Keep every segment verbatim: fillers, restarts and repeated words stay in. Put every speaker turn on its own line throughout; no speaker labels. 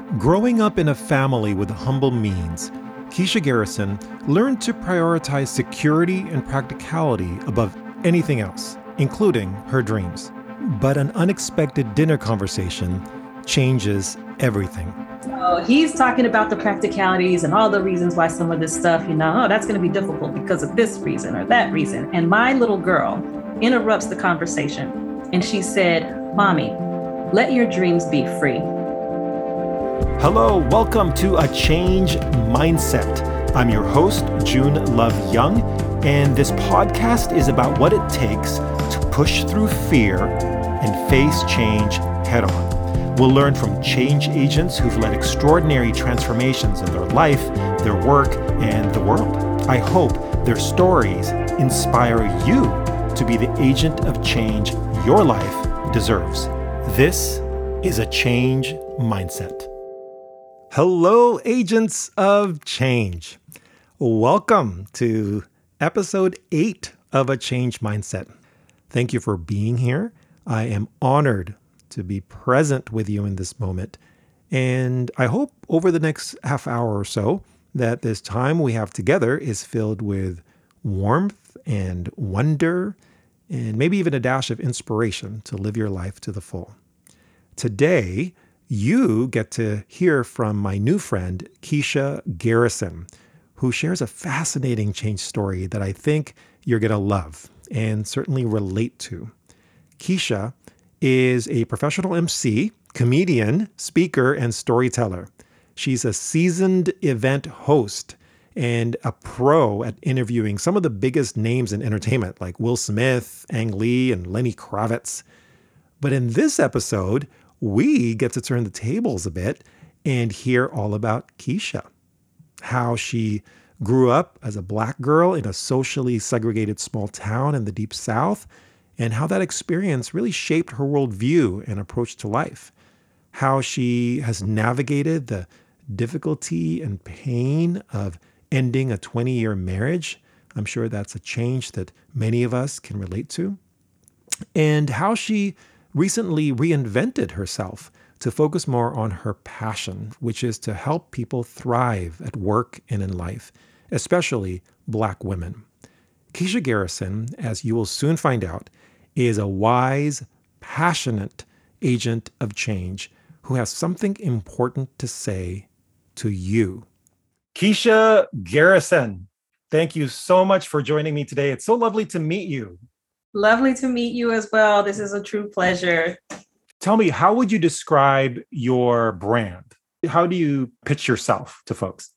Growing up in a family with humble means, Keisha Garrison learned to prioritize security and practicality above anything else, including her dreams. But an unexpected dinner conversation changes everything.
So he's talking about the practicalities and all the reasons why some of this stuff, you know, oh, that's going to be difficult because of this reason or that reason. And my little girl interrupts the conversation and she said, "Mommy, let your dreams be free."
Hello, welcome to A Change Mindset. I'm your host, June Love Young, and this podcast is about what it takes to push through fear and face change head on. We'll learn from change agents who've led extraordinary transformations in their life, their work, and the world. I hope their stories inspire you to be the agent of change your life deserves. This is A Change Mindset. Hello, agents of change. Welcome to episode eight of A Change Mindset. Thank you for being here. I am honored to be present with you in this moment. And I hope over the next half hour or so that this time we have together is filled with warmth and wonder and maybe even a dash of inspiration to live your life to the full. Today, you get to hear from my new friend, Keisha Garrison, who shares a fascinating change story that I think you're going to love and certainly relate to. Keisha is a professional M C, comedian, speaker, and storyteller. She's a seasoned event host and a pro at interviewing some of the biggest names in entertainment, like Will Smith, Ang Lee, and Lenny Kravitz. But in this episode, we get to turn the tables a bit and hear all about Keisha, how she grew up as a Black girl in a socially segregated small town in the Deep South, and how that experience really shaped her worldview and approach to life, how she has navigated the difficulty and pain of ending a twenty-year marriage. I'm sure that's a change that many of us can relate to, and how she recently reinvented herself to focus more on her passion, which is to help people thrive at work and in life, especially Black women. Keisha Garrison, as you will soon find out, is a wise, passionate agent of change who has something important to say to you. Keisha Garrison, thank you so much for joining me today. It's so lovely to meet you.
Lovely to meet you as well. This is a true pleasure.
Tell me, how would you describe your brand? How do you pitch yourself to folks?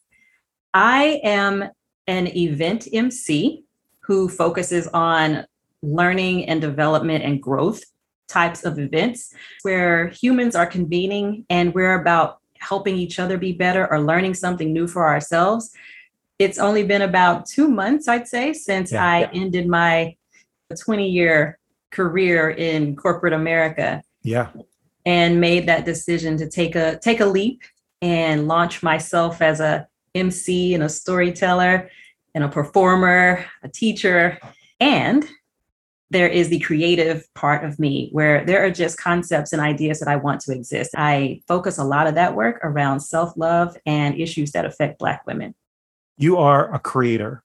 I am an event M C who focuses on learning and development and growth types of events where humans are convening and we're about helping each other be better or learning something new for ourselves. It's only been about two months, I'd say, since yeah, I yeah. ended my twenty-year career in corporate America.
Yeah.
And made that decision to take a take a leap and launch myself as a M C and a storyteller and a performer, a teacher. And there is the creative part of me where there are just concepts and ideas that I want to exist. I focus a lot of that work around self-love and issues that affect Black women.
You are a creator.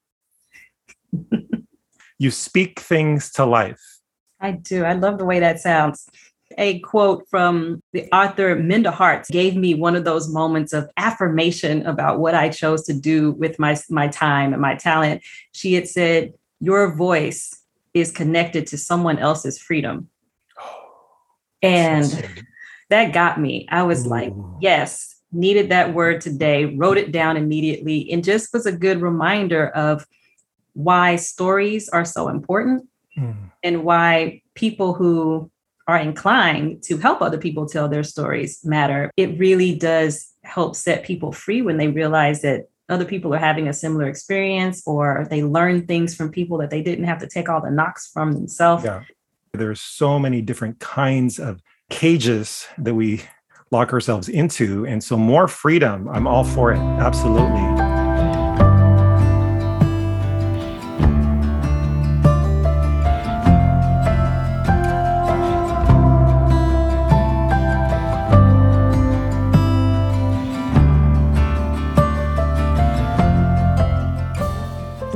You speak things to life.
I do. I love the way that sounds. A quote from the author Minda Harts gave me one of those moments of affirmation about what I chose to do with my, my time and my talent. She had said, "Your voice is connected to someone else's freedom." Oh, and so that got me. I was Ooh. like, yes, needed that word today, wrote it down immediately, and just was a good reminder of why stories are so important mm. and why people who are inclined to help other people tell their stories matter. It really does help set people free when they realize that other people are having a similar experience or they learn things from people that they didn't have to take all the knocks from themselves.
Yeah. There's so many different kinds of cages that we lock ourselves into. And so more freedom, I'm all for it. Absolutely.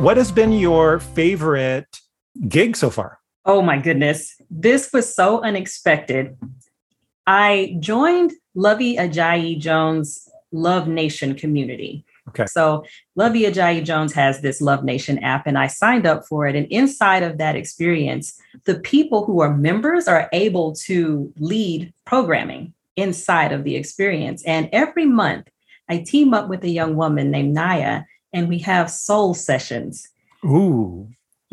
what has been your favorite gig so far?
Oh my goodness. This was so unexpected. I joined Lovey Ajayi Jones' Love Nation community.
Okay.
So Lovey Ajayi Jones has this Love Nation app, and I signed up for it. And inside of that experience, the people who are members are able to lead programming inside of the experience. And every month, I team up with a young woman named Naya, and we have soul sessions.
Ooh.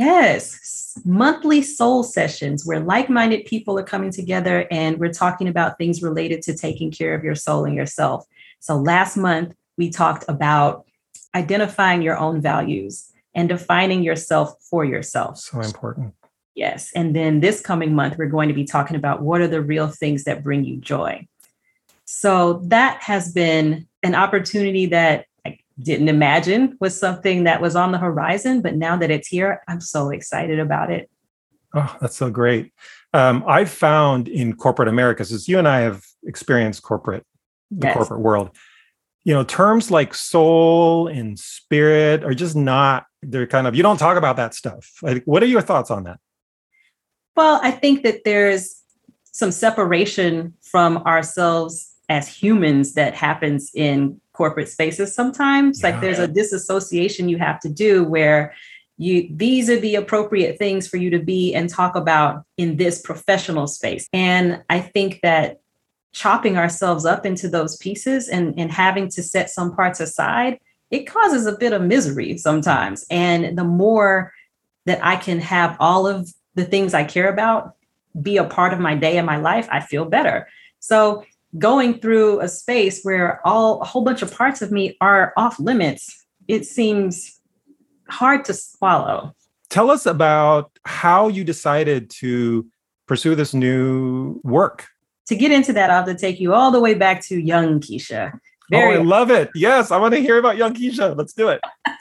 Yes, monthly soul sessions where like-minded people are coming together and we're talking about things related to taking care of your soul and yourself. So last month, we talked about identifying your own values and defining yourself for yourself.
So important.
Yes. And then this coming month, we're going to be talking about what are the real things that bring you joy. So that has been an opportunity that I didn't imagine was something that was on the horizon, but now that it's here, I'm so excited about it.
Oh, that's so great. Um, I've found in corporate America, since you and I have experienced corporate, the
Yes.
corporate world, you know, terms like soul and spirit are just not, they're kind of, you don't talk about that stuff. Like, what are your thoughts on that?
Well, I think that there's some separation from ourselves as humans that happens in corporate spaces sometimes.
Yeah.
Like there's a disassociation you have to do where you, these are the appropriate things for you to be and talk about in this professional space. And I think that chopping ourselves up into those pieces and, and having to set some parts aside, it causes a bit of misery sometimes. And the more that I can have all of the things I care about be a part of my day and my life, I feel better. So going through a space where all a whole bunch of parts of me are off limits, it seems hard to swallow.
Tell us about how you decided to pursue this new work.
To get into that, I'll have to take you all the way back to young Keisha.
Very- oh, I love it. Yes, I want to hear about young Keisha. Let's do it.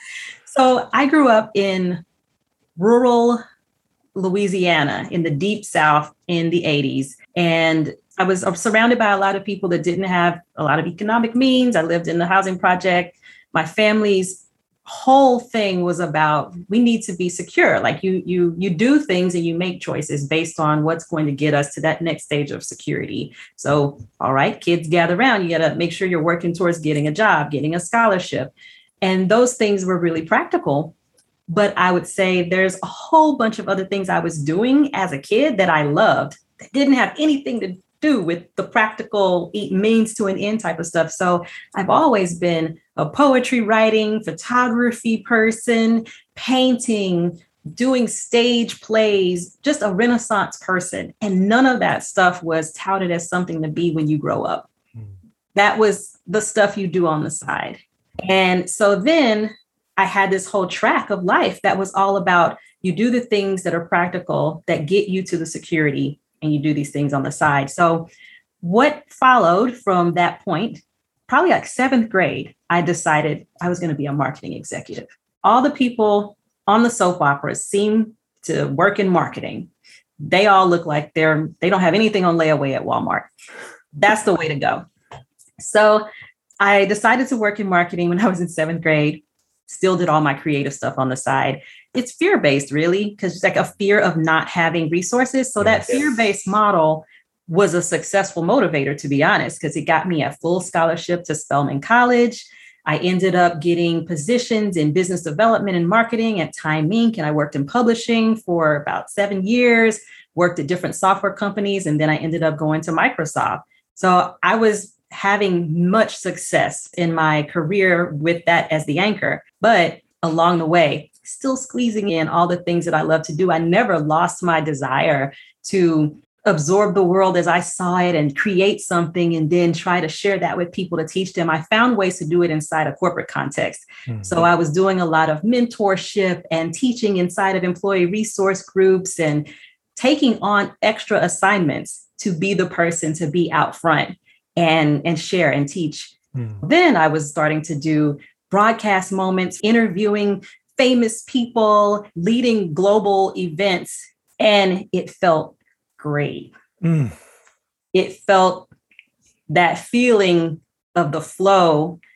So I grew up in rural Louisiana in the deep South in the eighties. And I was surrounded by a lot of people that didn't have a lot of economic means. I lived in the housing project. My family's whole thing was about, we need to be secure. Like you, you, you do things and you make choices based on what's going to get us to that next stage of security. So, all right, kids gather around. You got to make sure you're working towards getting a job, getting a scholarship. And those things were really practical. But I would say there's a whole bunch of other things I was doing as a kid that I loved that didn't have anything to do with the practical means to an end type of stuff. So I've always been a poetry writing, photography person, painting, doing stage plays, just a Renaissance person. And none of that stuff was touted as something to be when you grow up. Mm. That was the stuff you do on the side. And so then I had this whole track of life that was all about you do the things that are practical that get you to the security, and you do these things on the side. So what followed from that point, probably like seventh grade, I decided I was going to be a marketing executive. All the people on the soap operas seem to work in marketing. They all look like they're, they don't have anything on layaway at Walmart. That's the way to go. So I decided to work in marketing when I was in seventh grade. Still did all my creative stuff on the side. It's fear-based, really, because it's like a fear of not having resources. So that fear-based model was a successful motivator, to be honest, because it got me a full scholarship to Spelman College. I ended up getting positions in business development and marketing at Time Incorporated. And I worked in publishing for about seven years, worked at different software companies. And then I ended up going to Microsoft. So I was having much success in my career with that as the anchor, but along the way, still squeezing in all the things that I love to do. I never lost my desire to absorb the world as I saw it and create something and then try to share that with people to teach them. I found ways to do it inside a corporate context. Mm-hmm. So I was doing a lot of mentorship and teaching inside of employee resource groups and taking on extra assignments to be the person to be out front and, and share and teach. Mm. Then I was starting to do broadcast moments, interviewing famous people, leading global events, and it felt great. Mm. It felt that feeling of the flow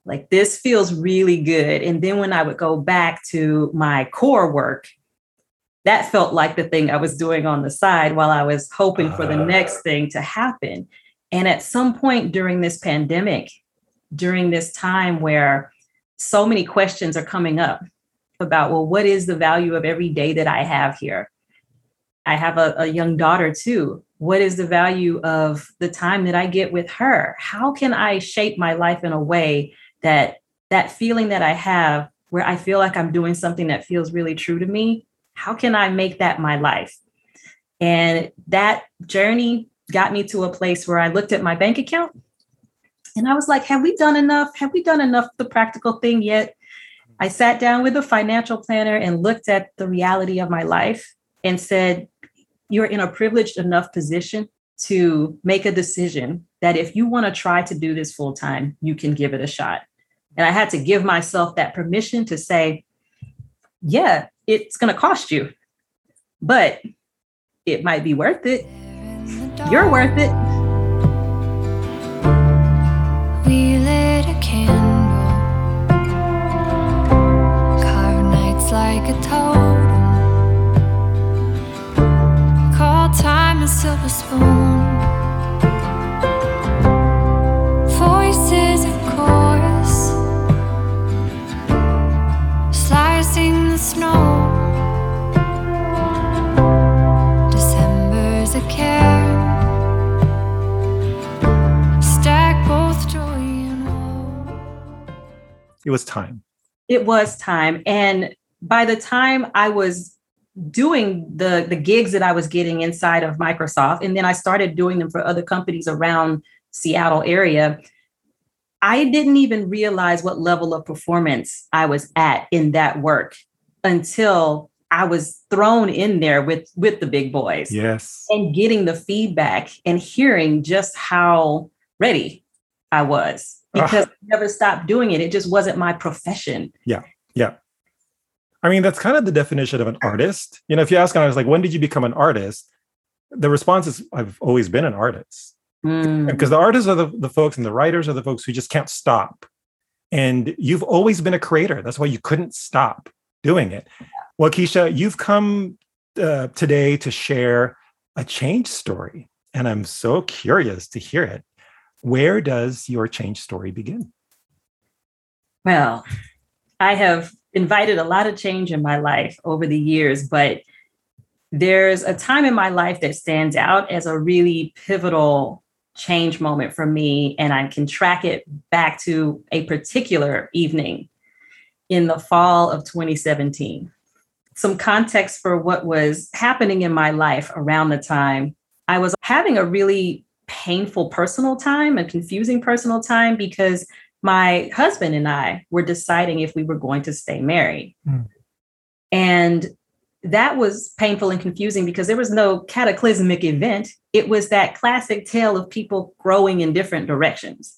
Like, this feels really good. And then when I would go back to my core work, that felt like the thing I was doing on the side while I was hoping for the next thing to happen. And at some point during this pandemic, during this time where so many questions are coming up about, well, what is the value of every day that I have here? I have a, a young daughter too. What is the value of the time that I get with her? How can I shape my life in a way that that feeling that I have where I feel like I'm doing something that feels really true to me? How can I make that my life? And that journey got me to a place where I looked at my bank account and I was like, have we done enough? Have we done enough the practical thing yet? I sat down with a financial planner and looked at the reality of my life and said, you're in a privileged enough position to make a decision that if you want to try to do this full time, you can give it a shot. And I had to give myself that permission to say, yeah, it's going to cost you, but it might be worth it. You're worth it.
We lit a candle, carved nights like a totem, called time a silver spoon, voices of chorus, slicing the snow, December's a care.
It was time.
It was time. And by the time I was doing the, the gigs that I was getting inside of Microsoft, and then I started doing them for other companies around Seattle area, I didn't even realize what level of performance I was at in that work until I was thrown in there with, with the big boys.
Yes.
And getting the feedback and hearing just how ready I was. Because I never stopped doing it. It just wasn't my profession.
Yeah. Yeah. I mean, that's kind of the definition of an artist. You know, if you ask an artist, like, when did you become an artist? The response is, I've always been an artist. Mm. Because the artists are the, the folks and the writers are the folks who just can't stop. And you've always been a creator. That's why you couldn't stop doing it. Well, Keisha, you've come uh, today to share a change story. And I'm so curious to hear it. Where does your change story begin?
Well, I have invited a lot of change in my life over the years, but there's a time in my life that stands out as a really pivotal change moment for me. And I can track it back to a particular evening in the fall of twenty seventeen. Some context for what was happening in my life around the time. I was having a really painful personal time, a confusing personal time, because my husband and I were deciding if we were going to stay married. Mm. And that was painful and confusing because there was no cataclysmic event. It was that classic tale of people growing in different directions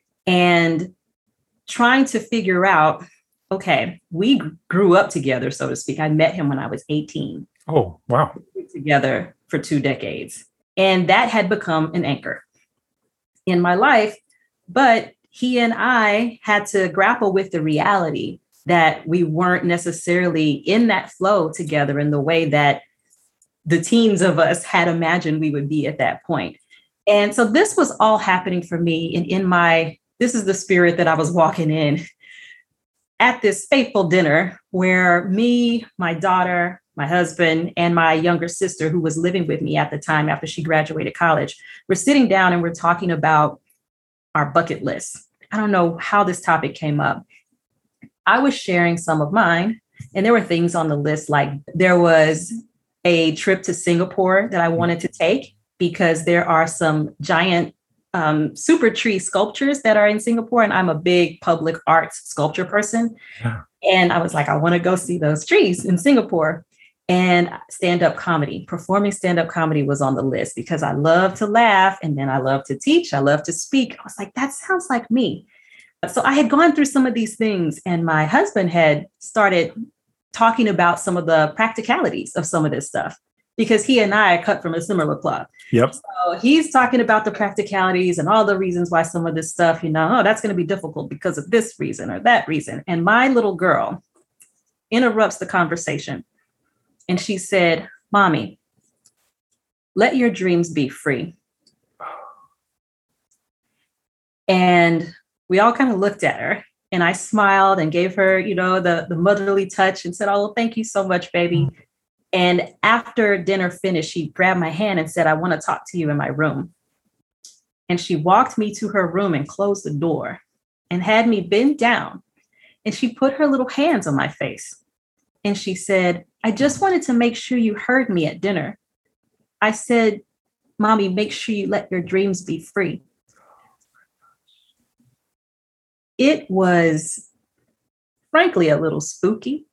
and trying to figure out, okay, we grew up together, so to speak. I met him when I was eighteen.
Oh, wow.
We were together for two decades. And that had become an anchor in my life. But he and I had to grapple with the reality that we weren't necessarily in that flow together in the way that the teens of us had imagined we would be at that point. And so this was all happening for me. And in my, this is the spirit that I was walking in at this fateful dinner where me, my daughter, my husband, and my younger sister, who was living with me at the time after she graduated college, we're sitting down and we're talking about our bucket list. I don't know how this topic came up. I was sharing some of mine, and there were things on the list, like there was a trip to Singapore that I wanted to take because there are some giant um, super tree sculptures that are in Singapore, and I'm a big public arts sculpture person. Yeah. And I was like, I want to go see those trees in Singapore. And stand-up comedy, performing stand-up comedy was on the list because I love to laugh and then I love to teach. I love to speak. I was like, that sounds like me. So I had gone through some of these things and my husband had started talking about some of the practicalities of some of this stuff. because he and I are cut from a similar cloth.
Yep.
So he's talking about the practicalities and all the reasons why some of this stuff, you know, oh, that's going to be difficult because of this reason or that reason. And my little girl interrupts the conversation. And she said, Mommy, let your dreams be free. And we all kind of looked at her, and I smiled and gave her, you know, the, the motherly touch and said, oh, thank you so much, baby. And after dinner finished, she grabbed my hand and said, I want to talk to you in my room. And she walked me to her room and closed the door and had me bend down. And she put her little hands on my face. And she said, I just wanted to make sure you heard me at dinner. I said, Mommy, make sure you let your dreams be free. It was, frankly, a little spooky.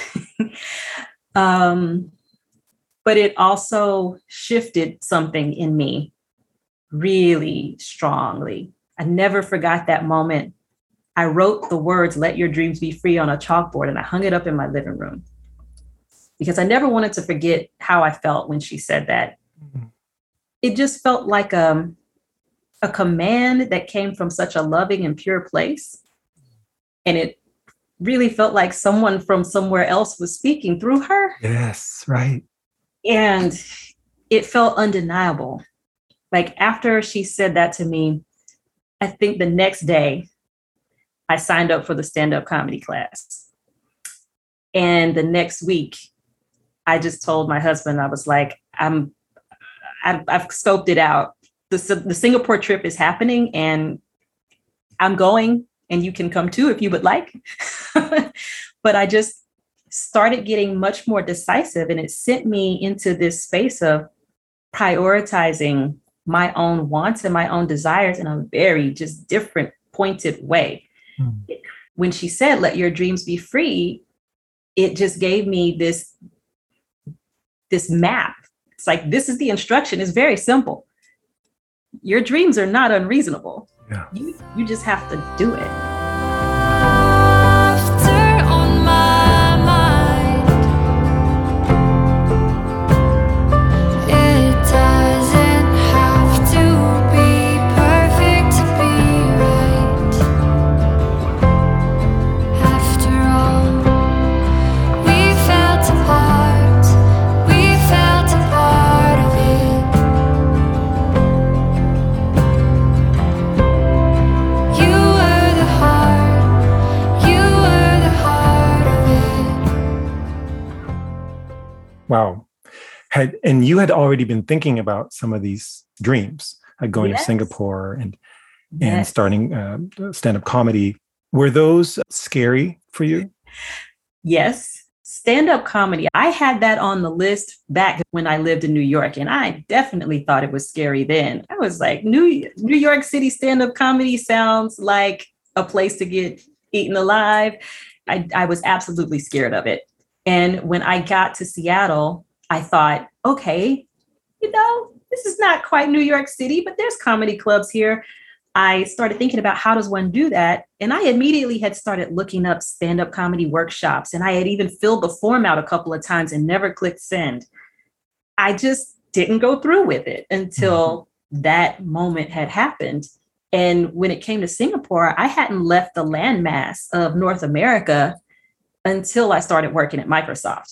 um, but it also shifted something in me really strongly. I never forgot that moment. I wrote the words, let your dreams be free, on a chalkboard, and I hung it up in my living room because I never wanted to forget how I felt when she said that. Mm-hmm. It just felt like a, a command that came from such a loving and pure place. And it really felt like someone from somewhere else was speaking through her.
Yes, right.
And it felt undeniable. Like after she said that to me, I think the next day I signed up for the stand-up comedy class. And the next week, I just told my husband, I was like, I'm, I've, I've scoped it out. The, the Singapore trip is happening and I'm going, and you can come too if you would like. But I just started getting much more decisive, and it sent me into this space of prioritizing my own wants and my own desires in a very just different, pointed way. Mm. When she said, let your dreams be free, it just gave me this, this map. It's like, this is the instruction. It's very simple. Your dreams are not unreasonable. Yeah. You, you just have to do it.
Wow. Had and you had already been thinking about some of these dreams, like going yes. to Singapore and yes. and starting uh, stand-up comedy. Were those scary for you?
Yes. Stand-up comedy. I had that on the list back when I lived in New York, and I definitely thought it was scary then. I was like, New, New York City stand-up comedy sounds like a place to get eaten alive. I, I was absolutely scared of it. And when I got to Seattle, I thought, okay, you know, this is not quite New York City, but there's comedy clubs here. I started thinking about how does one do that? And I immediately had started looking up stand-up comedy workshops. And I had even filled the form out a couple of times and never clicked send. I just didn't go through with it until mm-hmm. that moment had happened. And when it came to Singapore, I hadn't left the landmass of North America until I started working at Microsoft.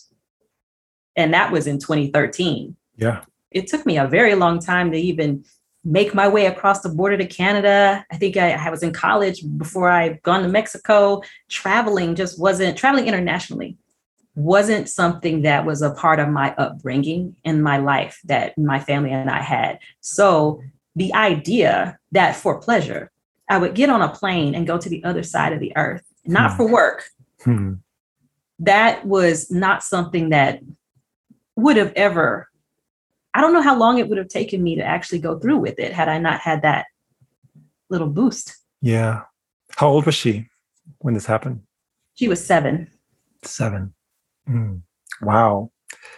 And that was in twenty thirteen.
Yeah.
It took me a very long time to even make my way across the border to Canada. I think I, I was in college before I'd gone to Mexico. Traveling just wasn't, traveling internationally wasn't something that was a part of my upbringing in my life that my family and I had. So the idea that for pleasure, I would get on a plane and go to the other side of the earth, not hmm. for work. Hmm. That was not something that would have ever, I don't know how long it would have taken me to actually go through with it had I not had that little boost.
Yeah. How old was she when this happened?
She was seven.
Seven. Mm. Wow.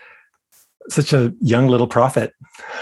Such a young little prophet.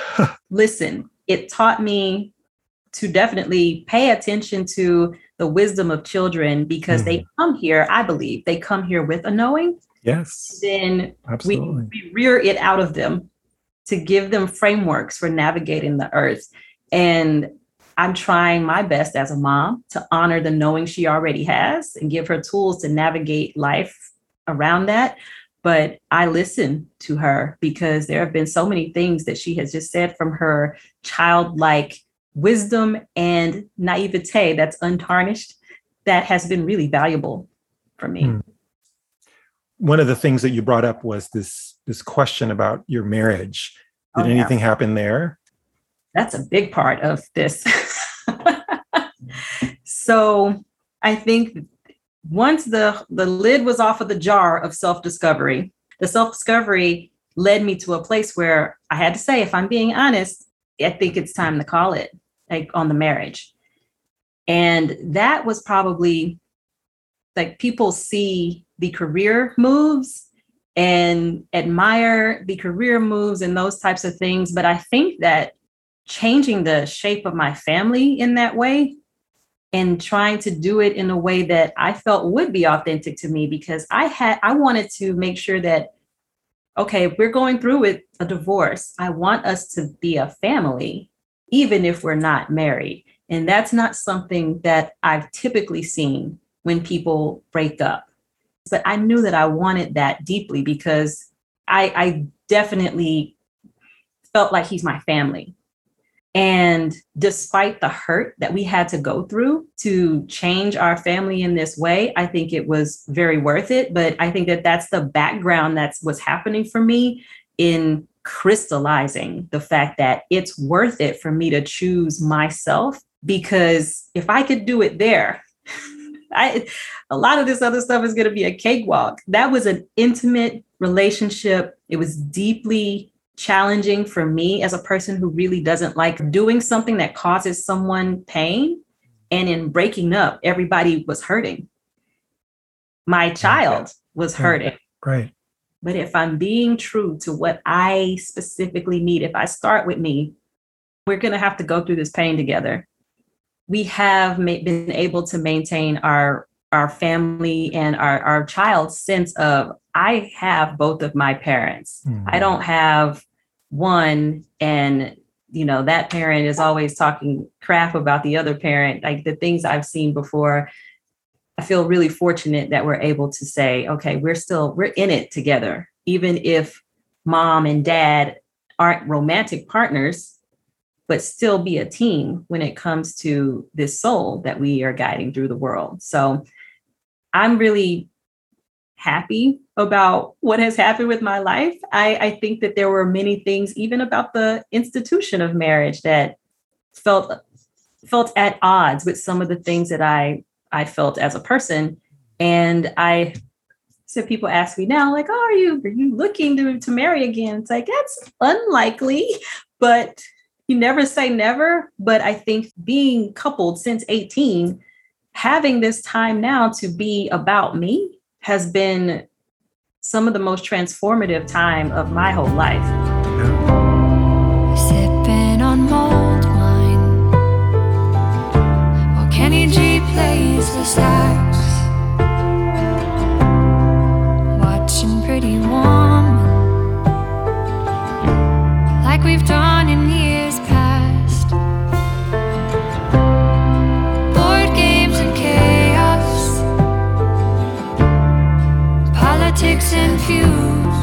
Listen, it taught me to definitely pay attention to the wisdom of children because mm. they come here, I believe, they come here with a knowing.
Yes.
Then
absolutely.
We, we rear it out of them to give them frameworks for navigating the earth. And I'm trying my best as a mom to honor the knowing she already has and give her tools to navigate life around that. But I listen to her because there have been so many things that she has just said from her childlike wisdom and naivete that's untarnished that has been really valuable for me. Hmm.
One of the things that you brought up was this, this question about your marriage. Did oh, anything yeah. happen there?
That's a big part of this. So I think once the, the lid was off of the jar of self-discovery, the self-discovery led me to a place where I had to say, if I'm being honest, I think it's time to call it, like, on the marriage. And that was probably like, people see the career moves and admire the career moves and those types of things. But I think that changing the shape of my family in that way and trying to do it in a way that I felt would be authentic to me, because I had, I wanted to make sure that, okay, if we're going through with a divorce, I want us to be a family, even if we're not married. And that's not something that I've typically seen when people break up. But I knew that I wanted that deeply because I, I definitely felt like he's my family. And despite the hurt that we had to go through to change our family in this way, I think it was very worth it. But I think that that's the background that's what's happening for me in crystallizing the fact that it's worth it for me to choose myself. Because if I could do it there, I, a lot of this other stuff is going to be a cakewalk. That was an intimate relationship. It was deeply challenging for me as a person who really doesn't like doing something that causes someone pain. And in breaking up, everybody was hurting. My child was hurting.
Right.
But if I'm being true to what I specifically need, if I start with me, we're going to have to go through this pain together. We have ma- been able to maintain our our family and our, our child's sense of, I have both of my parents. Mm-hmm. I don't have one, and, you know, that parent is always talking crap about the other parent, like the things I've seen before. I feel really fortunate that we're able to say, okay, we're still, we're in it together. Even if mom and dad aren't romantic partners, but still be a team when it comes to this soul that we are guiding through the world. So I'm really happy about what has happened with my life. I, I think that there were many things, even about the institution of marriage, that felt felt at odds with some of the things that I, I felt as a person. And I, so people ask me now, like, oh, are you, are you looking to, to marry again? It's like, that's unlikely, but you never say never. But I think being coupled since eighteen, having this time now to be about me has been some of the most transformative time of my whole life.
Sipping on mulled wine while Kenny G plays the sax, watching Pretty Woman like we've done in years past. Board games and chaos, politics infused,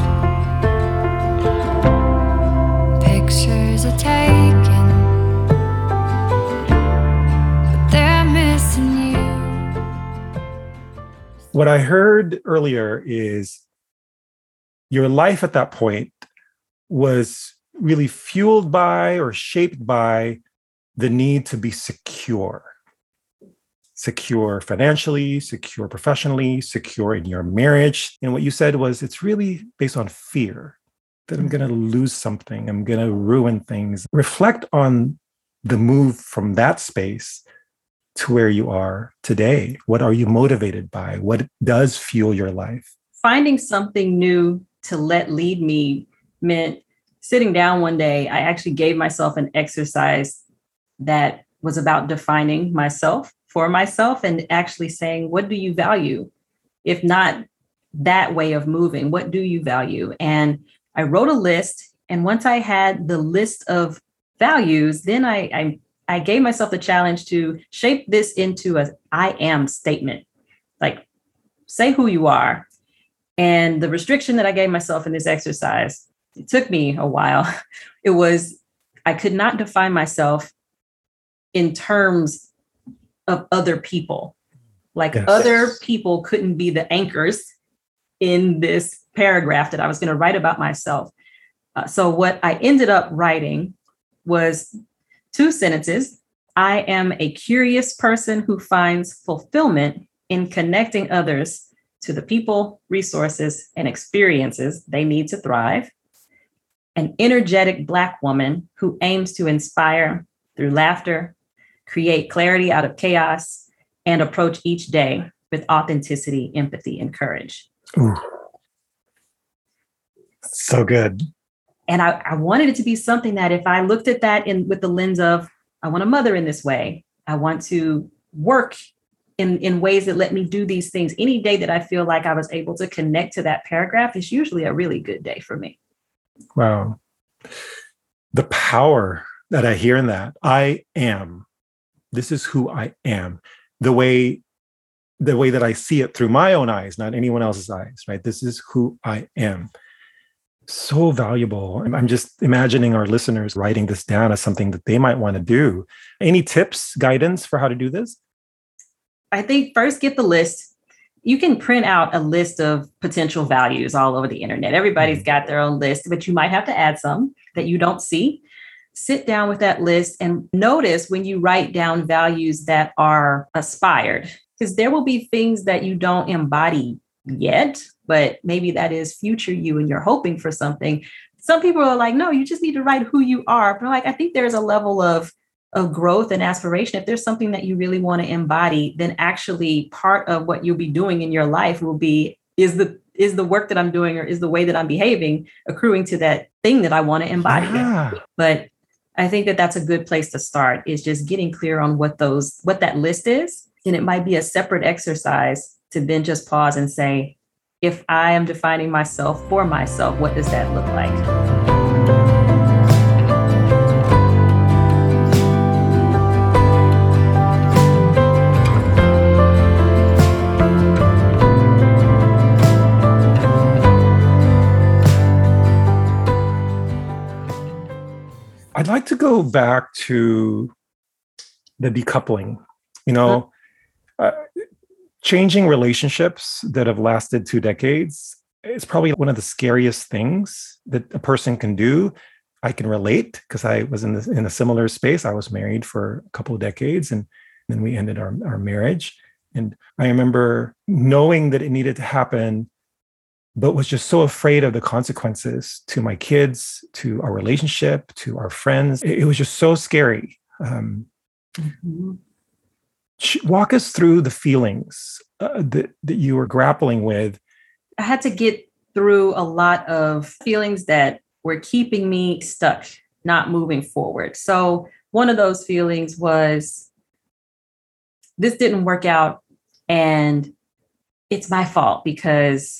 pictures are taken, but they're missing you.
What I heard earlier is your life at that point was really fueled by or shaped by the need to be secure. Secure financially, secure professionally, secure in your marriage. And what you said was, it's really based on fear that I'm going to lose something, I'm going to ruin things. Reflect on the move from that space to where you are today. What are you motivated by? What does fuel your life?
Finding something new to let lead me meant sitting down one day. I actually gave myself an exercise that was about defining myself for myself and actually saying, what do you value? If not that way of moving, what do you value? And I wrote a list And once I had the list of values, then I, I, I gave myself the challenge to shape this into a I am statement. Like, say who you are. And the restriction that I gave myself in this exercise, it took me a while. It was, I could not define myself in terms of other people. Like yes. Other people couldn't be the anchors in this paragraph that I was going to write about myself. Uh, so what I ended up writing was two sentences. I am a curious person who finds fulfillment in connecting others to the people, resources, and experiences they need to thrive. An energetic Black woman who aims to inspire through laughter, create clarity out of chaos, and approach each day with authenticity, empathy, and courage.
Ooh. So good.
And I, I wanted it to be something that if I looked at that in with the lens of, I want to mother in this way, I want to work in, in ways that let me do these things. Any day that I feel like I was able to connect to that paragraph is usually a really good day for me.
Wow. The power that I hear in that, I am, this is who I am. The way, the way that I see it through my own eyes, not anyone else's eyes, right? This is who I am. So valuable. I'm just imagining our listeners writing this down as something that they might want to do. Any tips, guidance for how to do this?
I think first get the list. You can print out a list of potential values all over the internet. Everybody's mm-hmm. got their own list, but you might have to add some that you don't see. Sit down with that list and notice when you write down values that are aspired, because there will be things that you don't embody yet, but maybe that is future you and you're hoping for something. Some people are like, no, you just need to write who you are. But I'm like, I think there's a level of, of growth and aspiration. If there's something that you really want to embody, then actually part of what you'll be doing in your life will be, is the is the work that I'm doing or is the way that I'm behaving accruing to that thing that I want to embody.
Yeah.
But I think that that's a good place to start, is just getting clear on what those, what that list is. And it might be a separate exercise to then just pause and say, if I am defining myself for myself, what does that look like?
I'd like to go back to the decoupling, you know, uh, changing relationships that have lasted two decades is probably one of the scariest things that a person can do. I can relate because I was in, this, in a similar space. I was married for a couple of decades and then we ended our, our marriage. And I remember knowing that it needed to happen, but was just so afraid of the consequences to my kids, to our relationship, to our friends. It, it was just so scary. Um, mm-hmm. Walk us through the feelings uh, that, that you were grappling with.
I had to get through a lot of feelings that were keeping me stuck, not moving forward. So one of those feelings was, this didn't work out and it's my fault because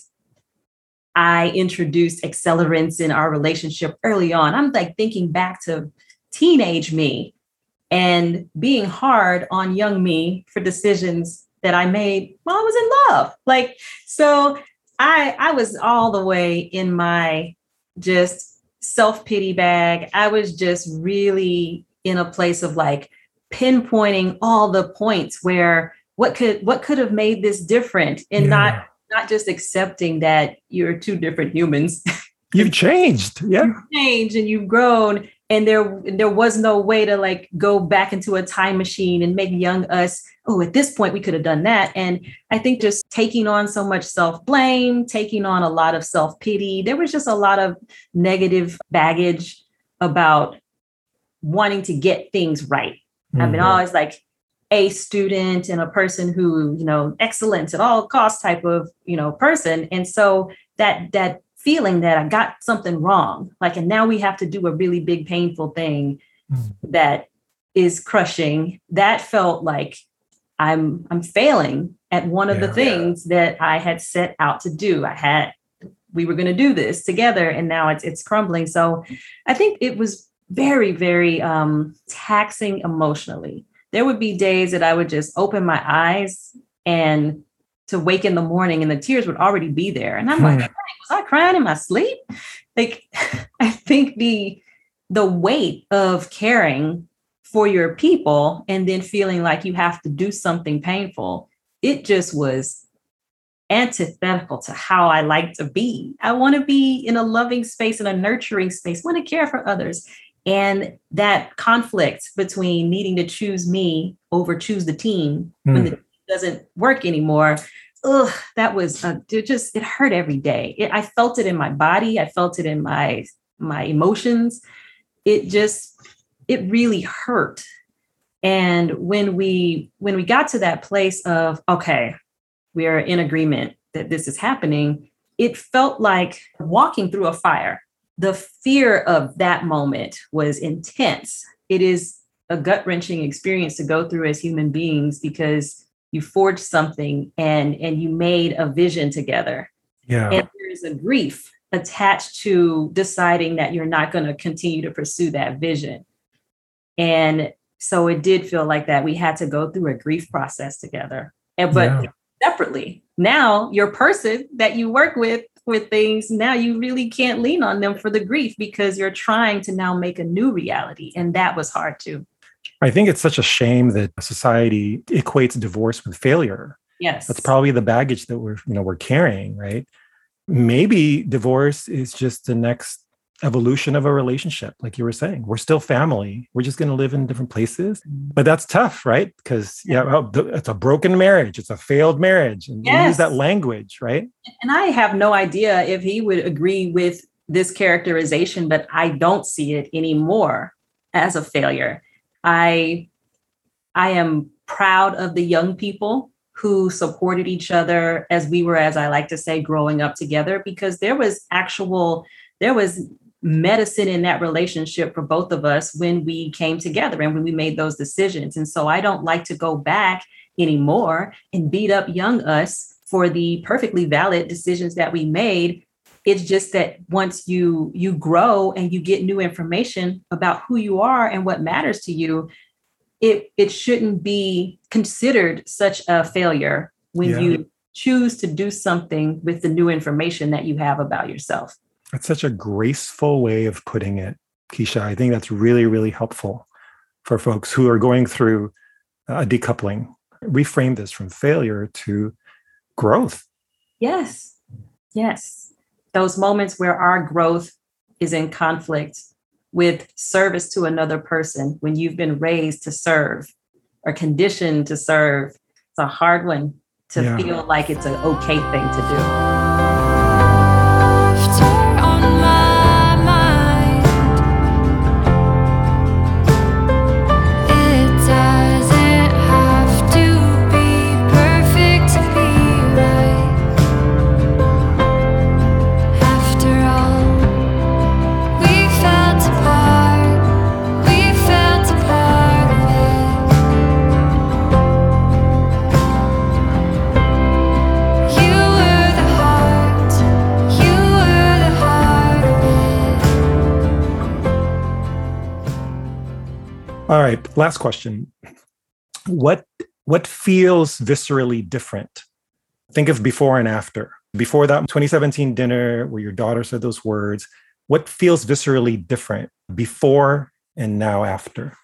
I introduced accelerants in our relationship early on. I'm like thinking back to teenage me and being hard on young me for decisions that I made while I was in love. Like, so I, I was all the way in my just self-pity bag. I was just really in a place of like pinpointing all the points where what could, what could have made this different and yeah. not Not just accepting that you're two different humans.
You've changed. Yeah.
You've changed and you've grown. And there, there was no way to like go back into a time machine and make young us, oh, at this point we could have done that. And I think just taking on so much self-blame, taking on a lot of self-pity, there was just a lot of negative baggage about wanting to get things right. Mm-hmm. I've been always like, a student and a person who, you know, excellence at all costs type of, you know, person. And so that, that feeling that I got something wrong, like, and now we have to do a really big, painful thing mm. that is crushing, that felt like I'm, I'm failing at one of yeah, the things yeah. that I had set out to do. I had we were going to do this together, and now it's it's crumbling. So I think it was very, very um, taxing emotionally. There would be days that I would just open my eyes and to wake in the morning and the tears would already be there. And I'm like, was I crying in my sleep? Like, I think the the weight of caring for your people and then feeling like you have to do something painful, it just was antithetical to how I like to be. I want to be in a loving space, in a nurturing space, want to care for others. And that conflict between needing to choose me over choose the team mm. when the team doesn't work anymore. Ugh, that was uh, it just, it hurt every day. It, I felt it in my body. I felt it in my, my emotions. It just, it really hurt. And when we, when we got to that place of, okay, we are in agreement that this is happening, it felt like walking through a fire. The fear of that moment was intense. It is a gut-wrenching experience to go through as human beings because you forged something and, and you made a vision together.
Yeah.
And there's a grief attached to deciding that you're not going to continue to pursue that vision. And so it did feel like that. We had to go through a grief process together. And but yeah. separately. Now your person that you work with with things, now you really can't lean on them for the grief because you're trying to now make a new reality. And that was hard too.
I think it's such a shame that society equates divorce with failure.
Yes.
That's probably the baggage that we're, you know, we're carrying, right? Maybe divorce is just the next evolution of a relationship. Like you were saying, we're still family. We're just going to live in different places. But that's tough, right? Because yeah, well, it's a broken marriage. It's a failed marriage. And yes. we use that language, right?
And I have no idea if he would agree with this characterization, but I don't see it anymore as a failure. I, I am proud of the young people who supported each other as we were, as I like to say, growing up together, because there was actual, there was medicine in that relationship for both of us when we came together and when we made those decisions. And so I don't like to go back anymore and beat up young us for the perfectly valid decisions that we made. It's just that once you you grow and you get new information about who you are and what matters to you, it it shouldn't be considered such a failure when yeah. you choose to do something with the new information that you have about yourself.
That's such a graceful way of putting it, Keisha. I think that's really, really helpful for folks who are going through a decoupling. Reframe this from failure to growth.
Yes. Yes. Those moments where our growth is in conflict with service to another person, when you've been raised to serve or conditioned to serve, it's a hard one to yeah. feel like it's an okay thing to do.
All right, last question. What what feels viscerally different? Think of before and after. Before that twenty seventeen dinner where your daughter said those words, what feels viscerally different before and now after?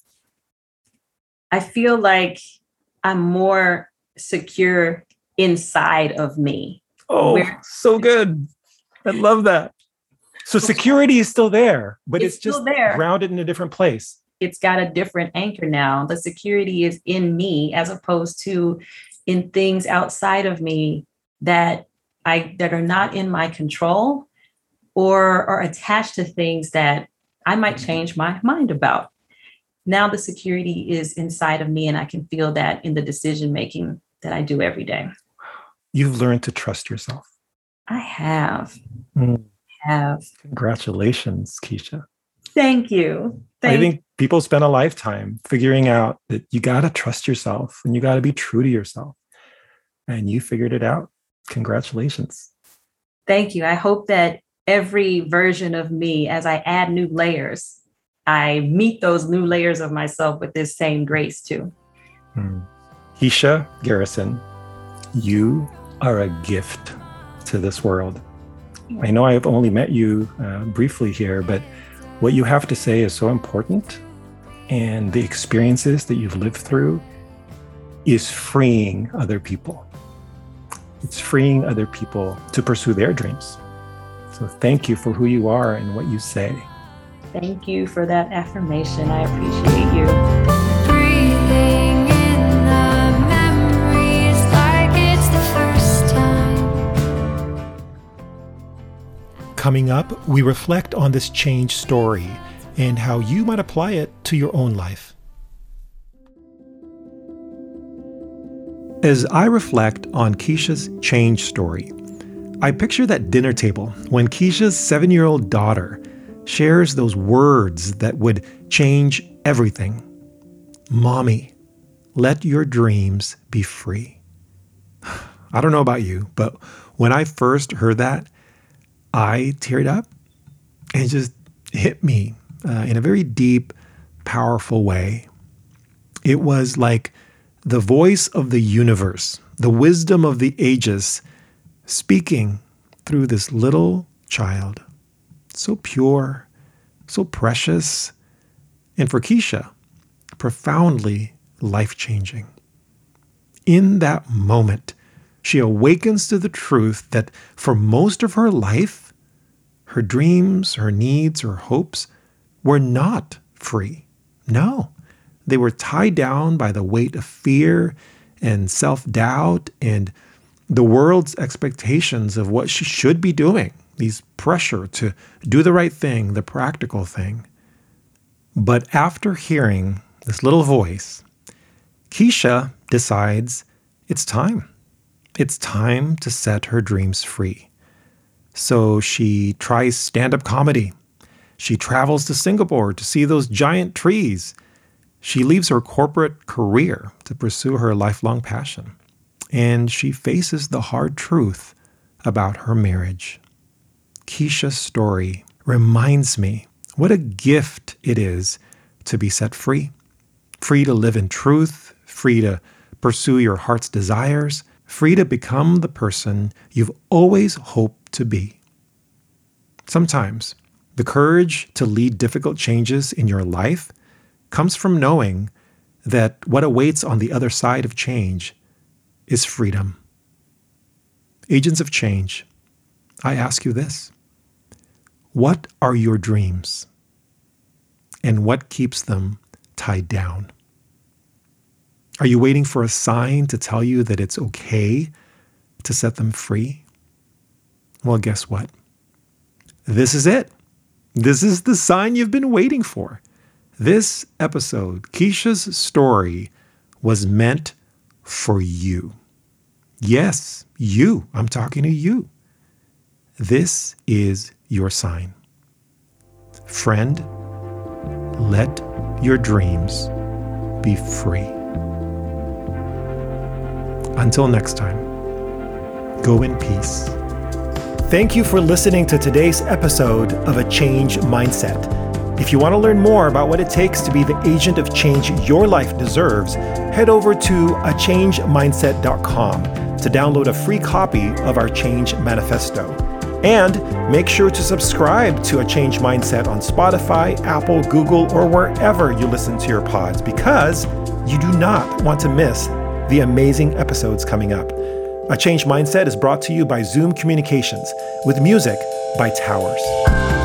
I feel like I'm more secure inside of me.
Oh, where- so good. I love that. So security is still there, but it's, it's just there. Grounded in a different place.
It's got a different anchor now. The security is in me as opposed to in things outside of me that I that are not in my control or are attached to things that I might change my mind about. Now the security is inside of me and I can feel that in the decision making that I do every day.
You've learned to trust yourself.
I have.
Mm.
I have.
Congratulations, Keisha.
Thank you. Thank
I think people spend a lifetime figuring out that you got to trust yourself and you got to be true to yourself. And you figured it out. Congratulations.
Thank you. I hope that every version of me, as I add new layers, I meet those new layers of myself with this same grace too.
Hmm. Keisha Garrison, you are a gift to this world. I know I have only met you uh, briefly here, but what you have to say is so important, and the experiences that you've lived through is freeing other people. It's freeing other people to pursue their dreams. So thank you for who you are and what you say.
Thank you for that affirmation. I appreciate you.
Breathing in the memories like it's the first time.
Coming up, we reflect on this change story and how you might apply it to your own life. As I reflect on Keisha's change story, I picture that dinner table when Keisha's seven-year-old daughter shares those words that would change everything. Mommy, let your dreams be free. I don't know about you, but when I first heard that, I teared up, and it just hit me uh, in a very deep, powerful way. It was like the voice of the universe, the wisdom of the ages, speaking through this little child. So pure, so precious, and for Keisha, profoundly life-changing. In that moment, she awakens to the truth that for most of her life, her dreams, her needs, her hopes were not free. No, they were tied down by the weight of fear and self-doubt and the world's expectations of what she should be doing. These pressure to do the right thing, the practical thing. But after hearing this little voice, Keisha decides it's time. It's time to set her dreams free. So she tries stand-up comedy. She travels to Singapore to see those giant trees. She leaves her corporate career to pursue her lifelong passion. And she faces the hard truth about her marriage. Keisha's story reminds me what a gift it is to be set free. Free to live in truth, free to pursue your heart's desires, free to become the person you've always hoped to be. Sometimes the courage to lead difficult changes in your life comes from knowing that what awaits on the other side of change is freedom. Agents of change, I ask you this. What are your dreams? And what keeps them tied down? Are you waiting for a sign to tell you that it's okay to set them free? Well, guess what? This is it. This is the sign you've been waiting for. This episode, Keisha's story, was meant for you. Yes, you. I'm talking to you. This is your sign. Friend, let your dreams be free. Until next time, go in peace. Thank you for listening to today's episode of A Change Mindset. If you want to learn more about what it takes to be the agent of change your life deserves, head over to a change mindset dot com to download a free copy of our Change Manifesto. And make sure to subscribe to A Change Mindset on Spotify, Apple, Google, or wherever you listen to your pods, because you do not want to miss the amazing episodes coming up. A Change Mindset is brought to you by Zoom Communications with music by Towers.